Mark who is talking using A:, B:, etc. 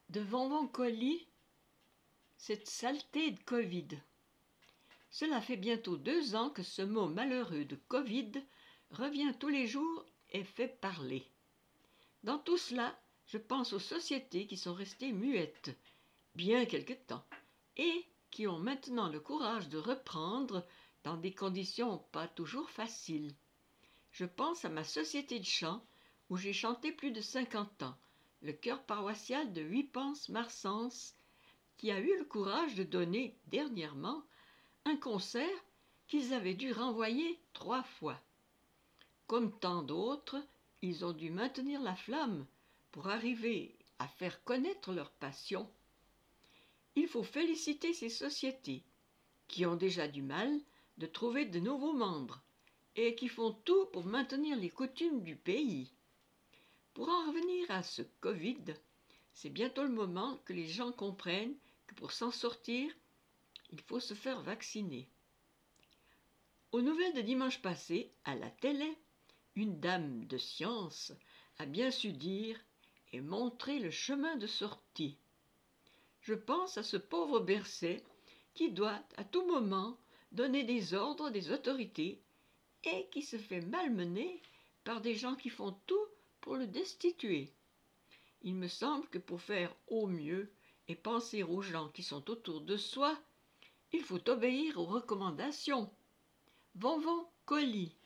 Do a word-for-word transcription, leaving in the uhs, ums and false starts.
A: Devant mon colis, cette saleté de Covid. Cela fait bientôt deux ans que ce mot malheureux de Covid revient tous les jours et fait parler. Dans tout cela, je pense aux sociétés qui sont restées muettes, bien quelque temps, et qui ont maintenant le courage de reprendre dans des conditions pas toujours faciles. Je pense à ma société de chant, où j'ai chanté plus de cinquante ans, le chœur paroissial de Huippance-Marsens, qui a eu le courage de donner, dernièrement, un concert qu'ils avaient dû renvoyer trois fois. Comme tant d'autres, ils ont dû maintenir la flamme pour arriver à faire connaître leur passion. Il faut féliciter ces sociétés, qui ont déjà du mal de trouver de nouveaux membres et qui font tout pour maintenir les coutumes du pays. Pour en revenir à ce Covid, c'est bientôt le moment que les gens comprennent que pour s'en sortir, il faut se faire vacciner. Aux nouvelles de dimanche passé, à la télé, une dame de science a bien su dire et montrer le chemin de sortie. Je pense à ce pauvre Bercet qui doit à tout moment donner des ordres des autorités et qui se fait malmener par des gens qui font tout pour le destituer. Il me semble que pour faire au mieux et penser aux gens qui sont autour de soi, il faut obéir aux recommandations. Von von Colis.